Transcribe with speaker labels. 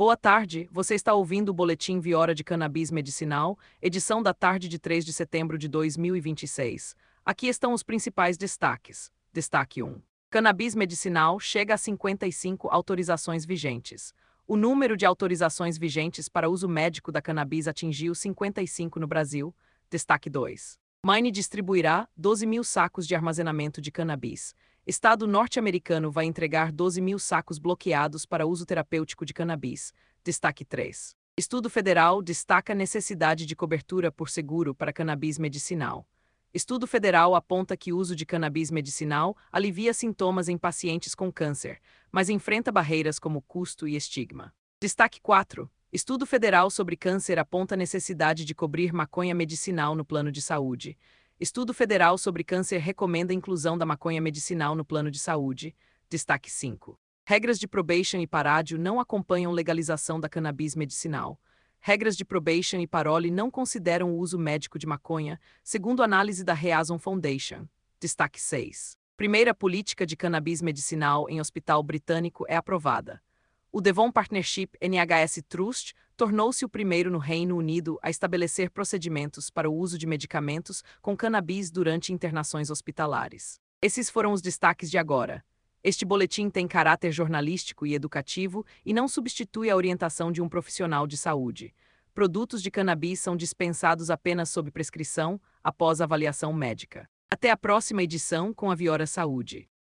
Speaker 1: Boa tarde, você está ouvindo o Boletim Viora de Cannabis Medicinal, edição da tarde de 3 de setembro de 2026. Aqui estão os principais destaques. Destaque 1. Cannabis medicinal chega a 55 autorizações vigentes. O número de autorizações vigentes para uso médico da cannabis atingiu 55 no Brasil. Destaque 2. Maine distribuirá 12 mil sacos de armazenamento de cannabis. Estado norte-americano vai entregar 12 mil sacos bloqueados para uso terapêutico de cannabis. Destaque 3. Estudo federal destaca necessidade de cobertura por seguro para cannabis medicinal. Estudo federal aponta que o uso de cannabis medicinal alivia sintomas em pacientes com câncer, mas enfrenta barreiras como custo e estigma. Destaque 4. Estudo federal sobre câncer aponta necessidade de cobrir maconha medicinal no plano de saúde. Estudo federal sobre câncer recomenda a inclusão da maconha medicinal no plano de saúde. Destaque 5. Regras de probation e parádio não acompanham legalização da cannabis medicinal. Regras de probation e parole não consideram o uso médico de maconha, segundo análise da Reason Foundation. Destaque 6. Primeira política de cannabis medicinal em hospital britânico é aprovada. O Devon Partnership NHS Trust tornou-se o primeiro no Reino Unido a estabelecer procedimentos para o uso de medicamentos com cannabis durante internações hospitalares. Esses foram os destaques de agora. Este boletim tem caráter jornalístico e educativo e não substitui a orientação de um profissional de saúde. Produtos de cannabis são dispensados apenas sob prescrição, após avaliação médica. Até a próxima edição com a Viora Saúde.